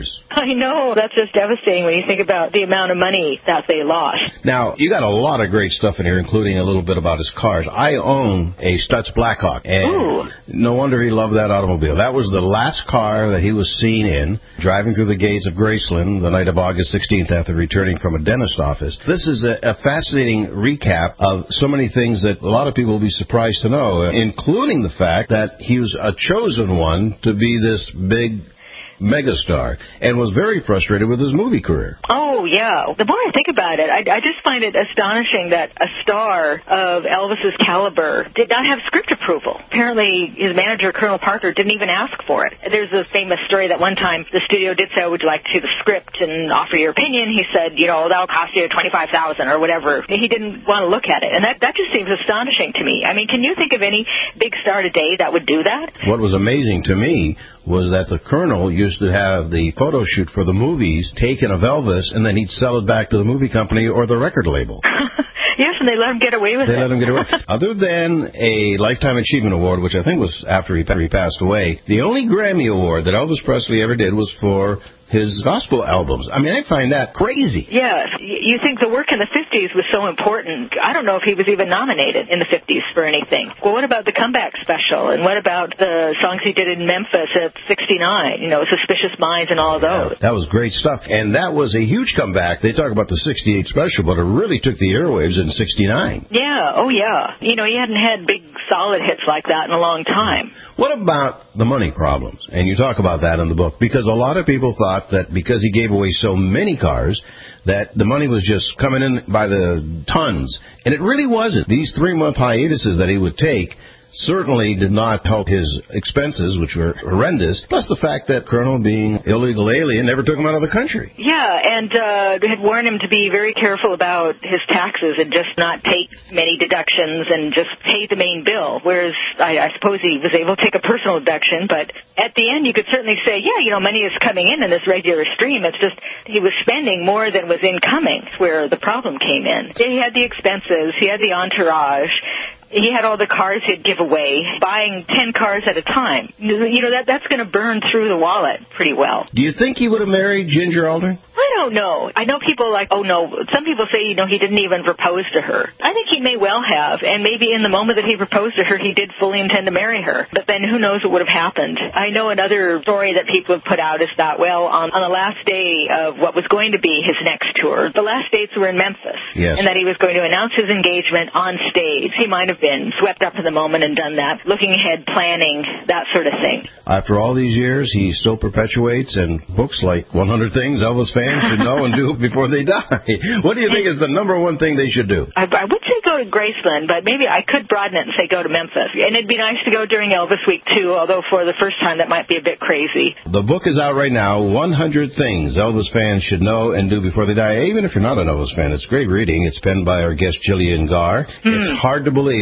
I know. That's just devastating when you think about the amount of money that they lost. Now, you got a lot of great stuff in here, including a little bit about his cars. I own a Stutz Blackhawk, and no wonder he loved that automobile. That was the last car that he was seen in, driving through the gates of Graceland the night of August 16th after returning from a dentist office. This is a fascinating recap of so many things that a lot of people will be surprised to know, including the fact that he was a chosen one to be this big megastar, and was very frustrated with his movie career. Oh, yeah. The more I think about it, I just find it astonishing that a star of Elvis's caliber did not have script approval. Apparently, his manager, Colonel Parker, didn't even ask for it. There's this famous story that one time the studio did say, would you like to see the script and offer your opinion? He said, you know, that'll cost you $25,000 or whatever. He didn't want to look at it. And that just seems astonishing to me. I mean, can you think of any big star today that would do that? What was amazing to me was that the Colonel used to have the photo shoot for the movies taken of Elvis, and then he'd sell it back to the movie company or the record label. Yes, and they let him get away with it. They let him get away. Other than a Lifetime Achievement Award, which I think was after he passed away, the only Grammy Award that Elvis Presley ever did was for his gospel albums. I mean, I find that crazy. Yes. You think the work in the 50s was so important. I don't know if he was even nominated in the 50s for anything. Well, what about the comeback special? And what about the songs he did in Memphis at 69? You know, Suspicious Minds and all of those. Yeah, that was great stuff. And that was a huge comeback. They talk about the 68 special, but it really took the airwaves in 69. Yeah. Oh, yeah. You know, he hadn't had big solid hits like that in a long time. What about the money problems? And you talk about that in the book, because a lot of people thought that because he gave away so many cars, that the money was just coming in by the tons. And it really wasn't. These 3-month hiatuses that he would take certainly did not help his expenses, which were horrendous, plus the fact that Colonel, being illegal alien, never took him out of the country. Yeah, and had warned him to be very careful about his taxes and just not take many deductions and just pay the main bill, whereas I suppose he was able to take a personal deduction, but at the end you could certainly say, yeah, you know, money is coming in this regular stream. It's just he was spending more than was incoming, where the problem came in. He had the expenses, he had the entourage, he had all the cars he'd give away, buying 10 cars at a time. You know, that's going to burn through the wallet pretty well. Do you think he would have married Ginger Aldring? I don't know. I know people like, oh, no. Some people say, you know, he didn't even propose to her. I think he may well have, and maybe in the moment that he proposed to her, he did fully intend to marry her. But then who knows what would have happened. I know another story that people have put out is that, well, on the last day of what was going to be his next tour, the last dates were in Memphis. Yes. And that he was going to announce his engagement on stage. He might have been swept up in the moment and done that, looking ahead, planning, that sort of thing. After all these years, he still perpetuates, and books like 100 Things Elvis Fans Should Know and Do Before They Die. What do you think is the number one thing they should do? I would say go to Graceland, but maybe I could broaden it and say go to Memphis. And it'd be nice to go during Elvis Week, too, although for the first time that might be a bit crazy. The book is out right now, 100 Things Elvis Fans Should Know and Do Before They Die. Even if you're not an Elvis fan, it's great reading. It's penned by our guest, Jillian Garr. It's hard to believe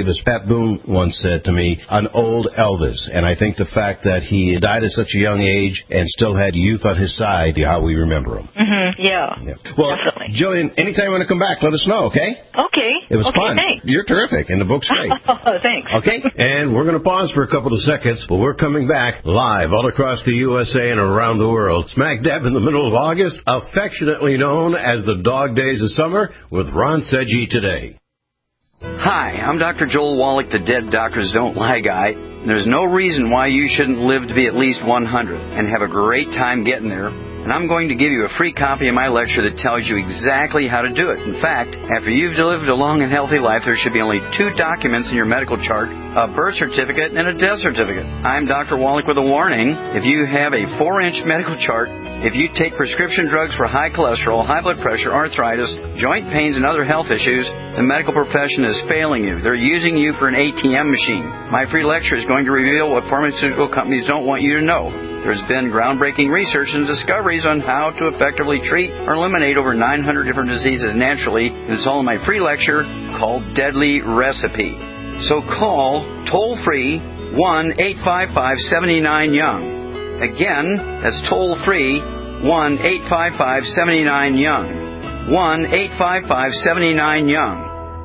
as Pat Boone once said to me, an old Elvis. And I think the fact that he died at such a young age and still had youth on his side, how we remember him. Mm-hmm. Yeah. Well, definitely. Jillian, anytime you want to come back, let us know, okay? Okay. It was fun. Thanks. You're terrific, and the book's great. Thanks. Okay, and we're going to pause for a couple of seconds, but we're coming back live all across the USA and around the world. Smack dab in the middle of August, affectionately known as the dog days of summer, with Ron Sedgy today. Hi, I'm Dr. Joel Wallach, the Dead Doctors Don't Lie guy. There's no reason why you shouldn't live to be at least 100 and have a great time getting there. And I'm going to give you a free copy of my lecture that tells you exactly how to do it. In fact, after you've lived a long and healthy life, there should be only 2 documents in your medical chart, a birth certificate and a death certificate. I'm Dr. Wallach with a warning. If you have a 4-inch medical chart, if you take prescription drugs for high cholesterol, high blood pressure, arthritis, joint pains, and other health issues, the medical profession is failing you. They're using you for an ATM machine. My free lecture is going to reveal what pharmaceutical companies don't want you to know. There's been groundbreaking research and discoveries on how to effectively treat or eliminate over 900 different diseases naturally. It's all in my free lecture called Deadly Recipe. So call toll-free 1-855-79-YOUNG. Again, that's toll-free 1-855-79-YOUNG. 1-855-79-YOUNG.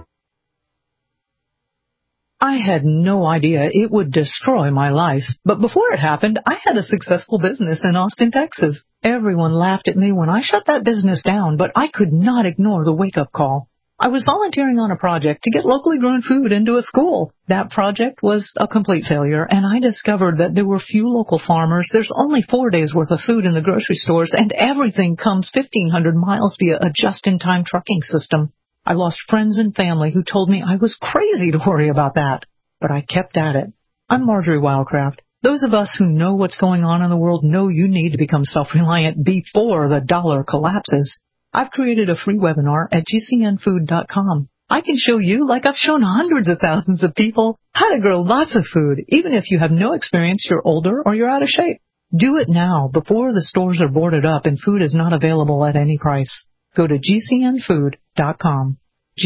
I had no idea it would destroy my life. But before it happened, I had a successful business in Austin, Texas. Everyone laughed at me when I shut that business down, but I could not ignore the wake-up call. I was volunteering on a project to get locally grown food into a school. That project was a complete failure, and I discovered that there were few local farmers. There's only 4 days' worth of food in the grocery stores, and everything comes 1,500 miles via a just-in-time trucking system. I lost friends and family who told me I was crazy to worry about that. But I kept at it. I'm Marjorie Wildcraft. Those of us who know what's going on in the world know you need to become self-reliant before the dollar collapses. I've created a free webinar at gcnfood.com. I can show you, like I've shown hundreds of thousands of people, how to grow lots of food, even if you have no experience, you're older, or you're out of shape. Do it now, before the stores are boarded up and food is not available at any price. Go to gcnfood.com.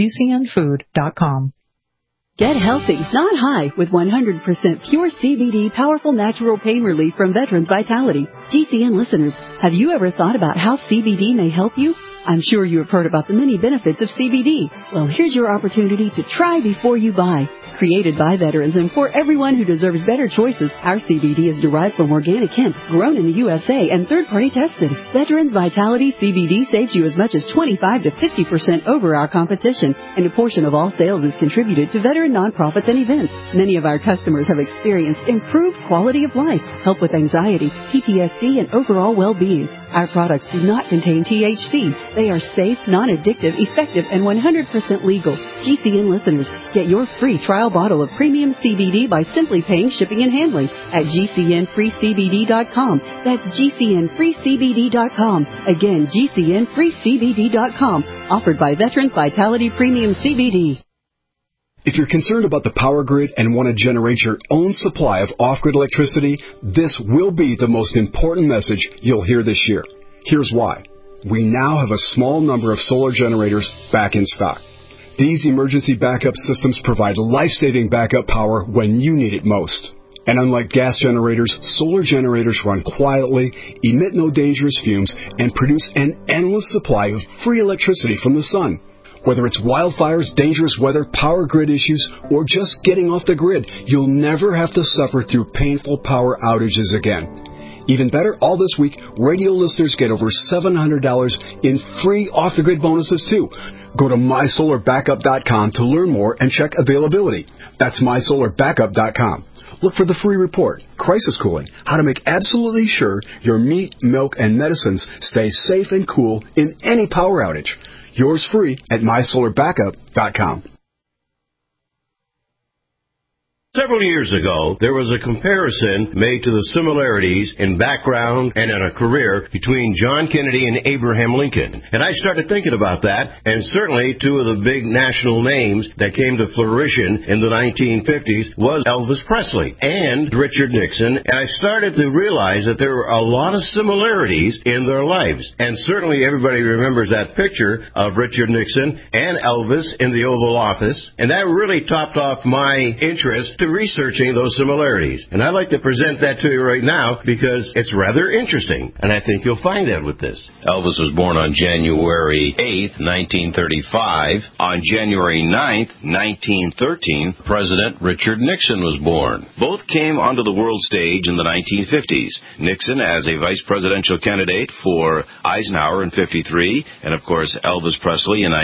gcnfood.com. Get healthy, not high, with 100% pure CBD powerful natural pain relief from Veterans Vitality. GCN listeners, have you ever thought about how CBD may help you? I'm sure you have heard about the many benefits of CBD. Well, here's your opportunity to try before you buy. Created by veterans and for everyone who deserves better choices, our CBD is derived from organic hemp, grown in the USA and third-party tested. Veterans Vitality CBD saves you as much as 25 to 50% over our competition, and a portion of all sales is contributed to veteran nonprofits and events. Many of our customers have experienced improved quality of life, help with anxiety, PTSD, and overall well-being. Our products do not contain THC. They are safe, non-addictive, effective, and 100% legal. GCN listeners, get your free trial bottle of premium CBD by simply paying shipping and handling at GCNFreeCBD.com. That's GCNFreeCBD.com. Again, GCNFreeCBD.com. Offered by Veterans Vitality Premium CBD. If you're concerned about the power grid and want to generate your own supply of off-grid electricity, this will be the most important message you'll hear this year. Here's why. We now have a small number of solar generators back in stock. These emergency backup systems provide life-saving backup power when you need it most. And unlike gas generators, solar generators run quietly, emit no dangerous fumes, and produce an endless supply of free electricity from the sun. Whether it's wildfires, dangerous weather, power grid issues, or just getting off the grid, you'll never have to suffer through painful power outages again. Even better, all this week, radio listeners get over $700 in free off-the-grid bonuses, too. Go to mysolarbackup.com to learn more and check availability. That's mysolarbackup.com. Look for the free report, Crisis Cooling, how to make absolutely sure your meat, milk, and medicines stay safe and cool in any power outage. Yours free at mysolarbackup.com. Several years ago, there was a comparison made to the similarities in background and in a career between John Kennedy and Abraham Lincoln. And I started thinking about that, and certainly two of the big national names that came to fruition in the 1950s was Elvis Presley and Richard Nixon. And I started to realize that there were a lot of similarities in their lives. And certainly everybody remembers that picture of Richard Nixon and Elvis in the Oval Office. And that really topped off my interest to researching those similarities. And I'd like to present that to you right now because it's rather interesting. And I think you'll find that with this. Elvis was born on January 8th, 1935. On January 9th, 1913, President Richard Nixon was born. Both came onto the world stage in the 1950s. Nixon as a vice presidential candidate for Eisenhower in 53, and of course Elvis Presley in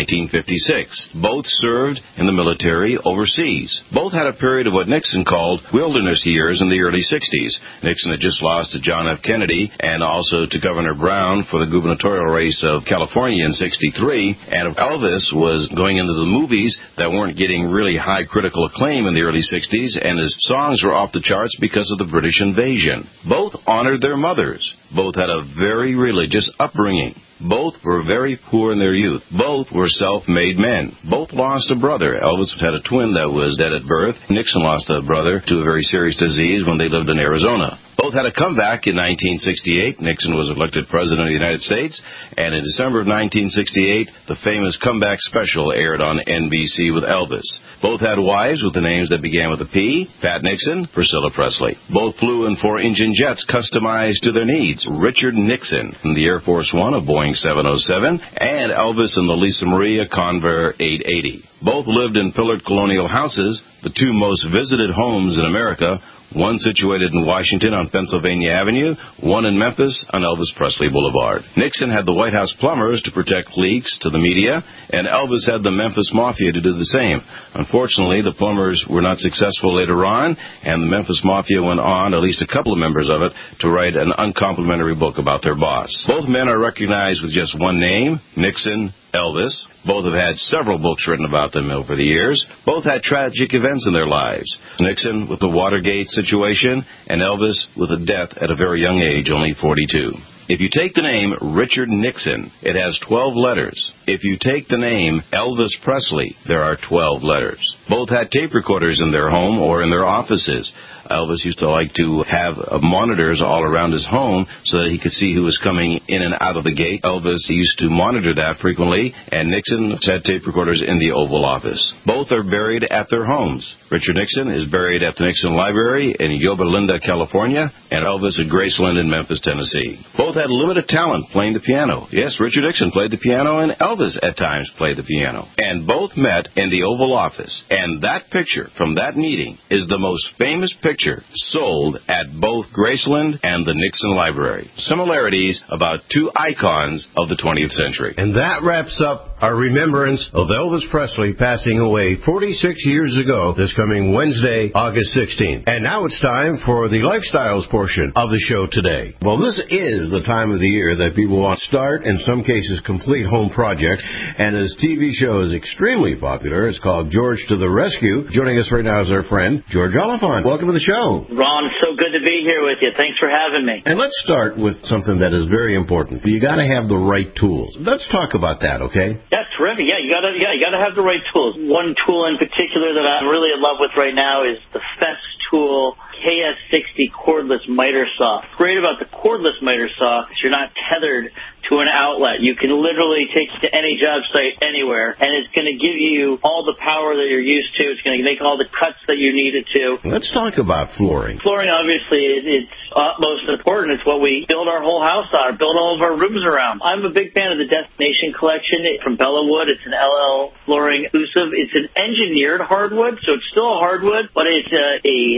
1956. Both served in the military overseas. Both had a period of what Nixon called wilderness years in the early 60s. Nixon had just lost to John F. Kennedy and also to Governor Brown for the gubernatorial race of California in 63, and Elvis was going into the movies that weren't getting really high critical acclaim in the early 60s, and his songs were off the charts because of the British invasion. Both honored their mothers. Both had a very religious upbringing. Both were very poor in their youth. Both were self-made men. Both lost a brother. Elvis had a twin that was dead at birth. Nixon lost a brother to a very serious disease when they lived in Arizona. Both had a comeback in 1968. Nixon was elected President of the United States, and in December of 1968, the famous comeback special aired on NBC with Elvis. Both had wives with the names that began with a P, Pat Nixon, Priscilla Presley. Both flew in four-engine jets customized to their needs. Richard Nixon in the Air Force One, a Boeing 707, and Elvis in the Lisa Maria Convair 880. Both lived in pillared colonial houses, the two most visited homes in America, one situated in Washington on Pennsylvania Avenue, one in Memphis on Elvis Presley Boulevard. Nixon had the White House plumbers to protect leaks to the media, and Elvis had the Memphis Mafia to do the same. Unfortunately, the plumbers were not successful later on, and the Memphis Mafia went on, at least a couple of members of it, to write an uncomplimentary book about their boss. Both men are recognized with just one name, Nixon, Elvis. Both have had several books written about them over the years. Both had tragic events in their lives. Nixon with the Watergate situation, and Elvis with a death at a very young age, only 42. If you take the name Richard Nixon, it has 12 letters. If you take the name Elvis Presley, there are 12 letters. Both had tape recorders in their home or in their offices. Elvis used to like to have monitors all around his home so that he could see who was coming in and out of the gate. Elvis used to monitor that frequently, and Nixon had tape recorders in the Oval Office. Both are buried at their homes. Richard Nixon is buried at the Nixon Library in Yorba Linda, California, and Elvis at Graceland in Memphis, Tennessee. Both had limited talent playing the piano. Yes, Richard Nixon played the piano, and Elvis at times played the piano. And both met in the Oval Office. And that picture from that meeting is the most famous picture sold at both Graceland and the Nixon Library. Similarities about two icons of the 20th century. And that wraps up our remembrance of Elvis Presley passing away 46 years ago this coming Wednesday, August 16th. And now it's time for the lifestyles portion of the show today. Well, this is the time of the year that people want to start, in some cases, complete home projects. And his TV show is extremely popular. It's called George to the Rescue. Joining us right now is our friend, George Oliphant. Welcome to the show. Ron, so good to be here with you. Thanks for having me. And let's start with something that is very important. You got to have the right tools. Let's talk about that, okay? That's terrific. Yeah, you gotta have the right tools. One tool in particular that I'm really in love with right now is the Festool KS60 cordless miter saw. Great about the cordless miter saw is you're not tethered to an outlet. You can literally take it to any job site anywhere, and it's going to give you all the power that you're used to. It's going to make all the cuts that you need it to. Let's talk about flooring. Flooring, obviously, it's most important. It's what we build our whole house on, build all of our rooms around. I'm a big fan of the Destination Collection from Bellawood. It's an LL Flooring exclusive. It's an engineered hardwood, so it's still a hardwood, but it's a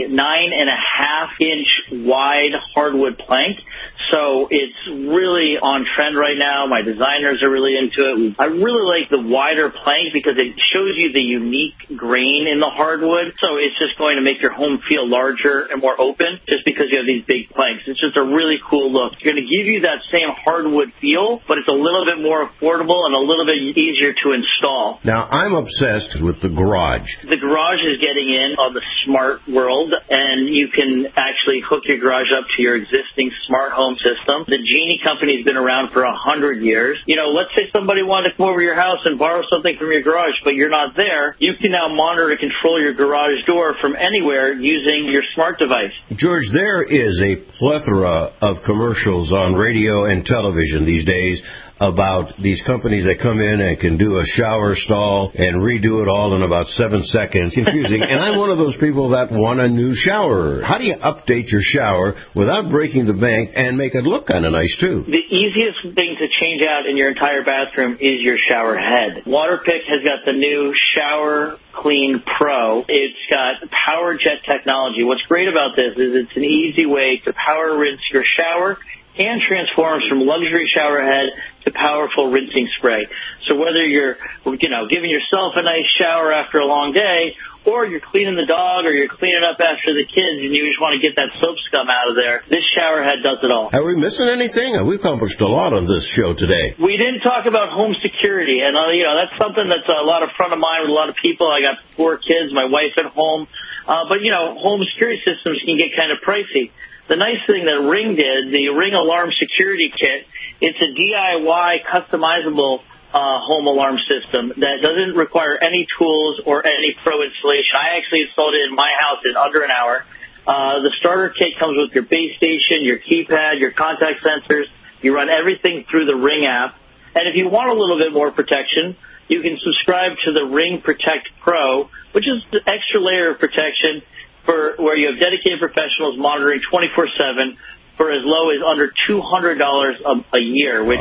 9.5-inch wide hardwood plank. So it's really on trend right now. My designers are really into it. I really like the wider plank because it shows you the unique grain in the hardwood. So it's just going to make your home feel larger larger and more open just because you have these big planks. It's just a really cool look. It's going to give you that same hardwood feel, but it's a little bit more affordable and a little bit easier to install. Now, I'm obsessed with the garage. The garage is getting in on the smart world, and you can actually hook your garage up to your existing smart home system. The Genie company has been around for 100 years. You know, let's say somebody wanted to come over to your house and borrow something from your garage, but you're not there. You can now monitor and control your garage door from anywhere using your smart device. George, there is a plethora of commercials on radio and television these days about these companies that come in and can do a shower stall and redo it all in about 7 seconds. Confusing. And I'm one of those people that want a new shower. How do you update your shower without breaking the bank and make it look kind of nice, too? The easiest thing to change out in your entire bathroom is your shower head. Waterpik has got the new Shower Clean Pro. It's got power jet technology. What's great about this is it's an easy way to power rinse your shower and transforms from luxury shower head to powerful rinsing spray. So whether you're, giving yourself a nice shower after a long day, or you're cleaning the dog, or you're cleaning up after the kids, and you just want to get that soap scum out of there, this shower head does it all. Are we missing anything? We've accomplished a lot on this show today. We didn't talk about home security, and that's something that's a lot of front of mind with a lot of people. I got 4 kids, my wife at home, but home security systems can get kind of pricey. The nice thing that Ring did, the Ring Alarm Security Kit, it's a DIY customizable home alarm system that doesn't require any tools or any pro installation. I actually installed it in my house in under an hour. The starter kit comes with your base station, your keypad, your contact sensors. You run everything through the Ring app. And if you want a little bit more protection, you can subscribe to the Ring Protect Pro, which is the extra layer of protection for where you have dedicated professionals monitoring 24/7 for as low as under $200 a year, which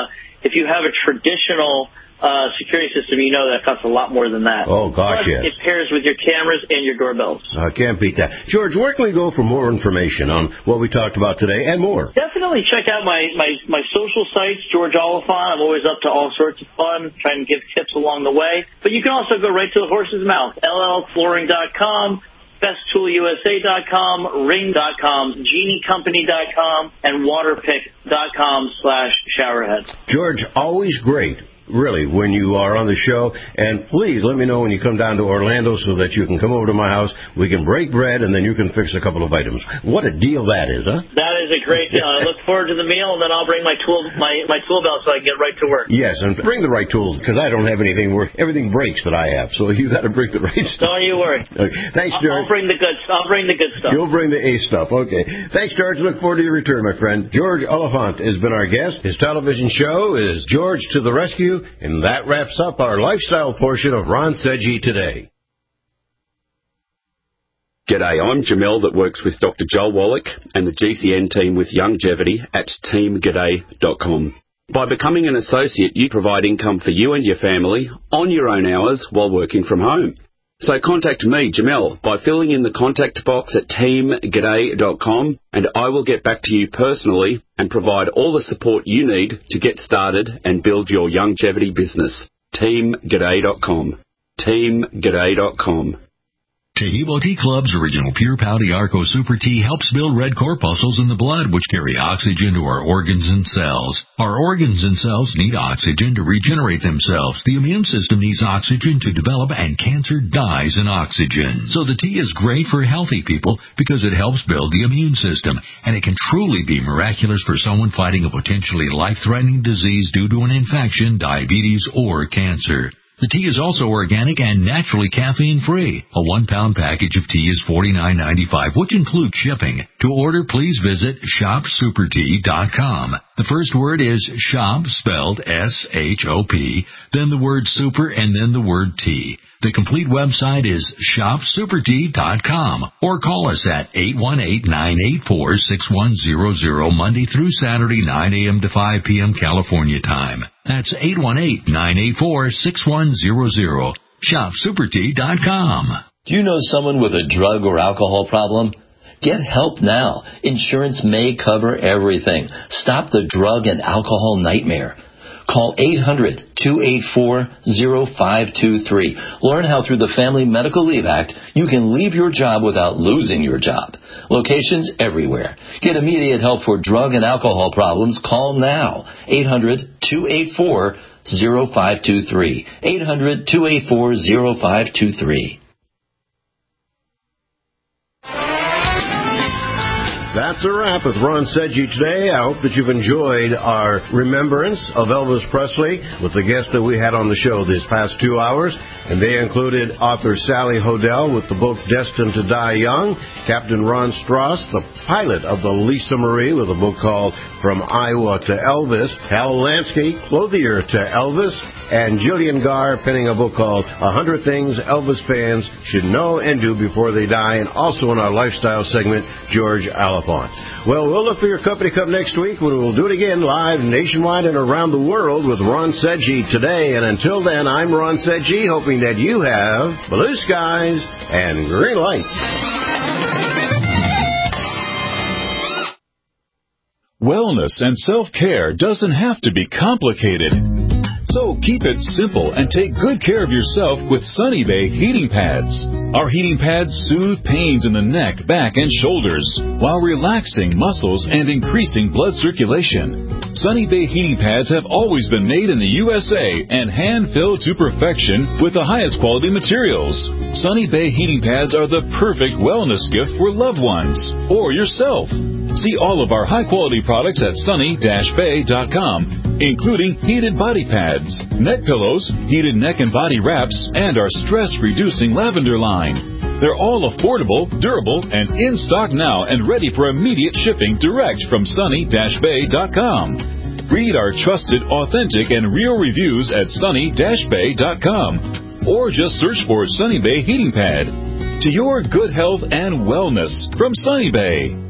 if you have a traditional security system, that costs a lot more than that. Oh, gosh, yes. It pairs with your cameras and your doorbells. I can't beat that. George, where can we go for more information on what we talked about today and more? Definitely check out my social sites, George Oliphant. I'm always up to all sorts of fun, trying to give tips along the way. But you can also go right to the horse's mouth, llflooring.com. BestToolUSA.com, Ring.com, GenieCompany.com, and Waterpik.com/showerhead. George, always great. Really, when you are on the show. And please let me know when you come down to Orlando so that you can come over to my house. We can break bread, and then you can fix a couple of items. What a deal that is, huh? That is a great deal. I look forward to the meal, and then I'll bring my tool belt so I can get right to work. Yes, and bring the right tools, because I don't have anything where everything breaks that I have. So you got to bring the right stuff. Don't you worry. Okay. Thanks, George. I'll bring the good stuff. You'll bring the A stuff. Okay. Thanks, George. Look forward to your return, my friend. George Oliphant has been our guest. His television show is George to the Rescue, and that wraps up our lifestyle portion of Ron Seggi Today. G'day, I'm Jamel that works with Dr. Joel Wallach and the GCN team with Longevity at teamg'day.com. By becoming an associate, you provide income for you and your family on your own hours while working from home. So contact me, Jamel, by filling in the contact box at teamg'day.com, and I will get back to you personally and provide all the support you need to get started and build your longevity business. teamg'day.com. teamg'day.com. Taheebo Tea Club's original Pure Pouty Arco Super Tea helps build red corpuscles in the blood, which carry oxygen to our organs and cells. Our organs and cells need oxygen to regenerate themselves. The immune system needs oxygen to develop, and cancer dies in oxygen. So the tea is great for healthy people because it helps build the immune system, and it can truly be miraculous for someone fighting a potentially life-threatening disease due to an infection, diabetes, or cancer. The tea is also organic and naturally caffeine-free. A 1-pound package of tea is $49.95, which includes shipping. To order, please visit shopsupertea.com. The first word is shop, spelled S-H-O-P, then the word super, and then the word tea. The complete website is shopsupertea.com, or call us at 818-984-6100 Monday through Saturday, 9 a.m. to 5 p.m. California time. That's 818-984-6100. Shopsupertea.com. Do you know someone with a drug or alcohol problem? Get help now. Insurance may cover everything. Stop the drug and alcohol nightmare. Call 800-284-0523. Learn how through the Family Medical Leave Act, you can leave your job without losing your job. Locations everywhere. Get immediate help for drug and alcohol problems. Call now. 800-284-0523. 800-284-0523. That's a wrap with Ron Sedgy today. I hope that you've enjoyed our remembrance of Elvis Presley with the guests that we had on the show these past 2 hours. And they included author Sally Hodel with the book Destined to Die Young, Captain Ron Strauss, the pilot of the Lisa Marie with a book called From Iowa to Elvis, Hal Lansky, clothier to Elvis, and Jillian Garr penning a book called 100 Things Elvis Fans Should Know and Do Before They Die, and also in our lifestyle segment, George Alapont. Well, we'll look for your company come next week when we'll do it again live nationwide and around the world with Ron Sedgy today. And until then, I'm Ron Sedgy, hoping that you have blue skies and green lights. Wellness and self-care doesn't have to be complicated. So keep it simple and take good care of yourself with Sunny Bay heating pads. Our heating pads soothe pains in the neck, back, and shoulders while relaxing muscles and increasing blood circulation. Sunny Bay heating pads have always been made in the USA and hand-filled to perfection with the highest quality materials. Sunny Bay heating pads are the perfect wellness gift for loved ones or yourself. See all of our high-quality products at sunny-bay.com, including heated body pads, neck pillows, heated neck and body wraps, and our stress-reducing lavender line. They're all affordable, durable, and in stock now and ready for immediate shipping direct from sunny-bay.com. Read our trusted, authentic, and real reviews at sunny-bay.com, or just search for Sunny Bay Heating Pad. To your good health and wellness from Sunny Bay.